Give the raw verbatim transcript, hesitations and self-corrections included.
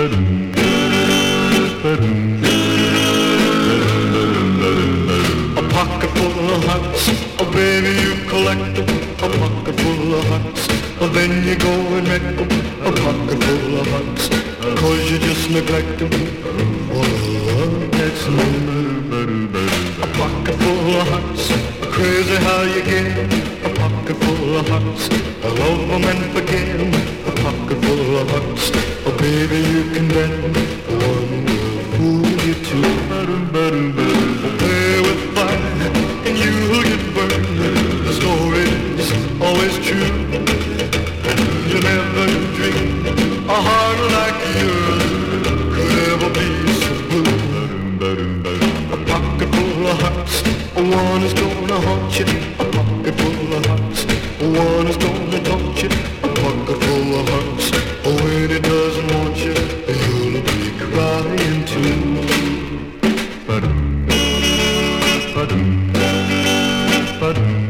A pocket full of hearts, oh baby you collect them. A pocket full of hearts, oh then you go and wreck them. A pocket full of hearts, cause you just neglect them. Oh, that's a pocket full of hearts, crazy how you get. A pocket full of hearts, I love them and forget them. A pocket full of hearts, oh baby you can bet them. One will fool you too. Play with fire and you'll get burned. The story's always true. You never dream a heart like yours could ever be so blue. A pocket full of hearts, one is gonna haunt you. A pocket full of hearts, one is gonna taunt you. A pocket full of hearts, when it doesn't want you, you'll be crying too. Ba-dum, ba-dum, ba-dum.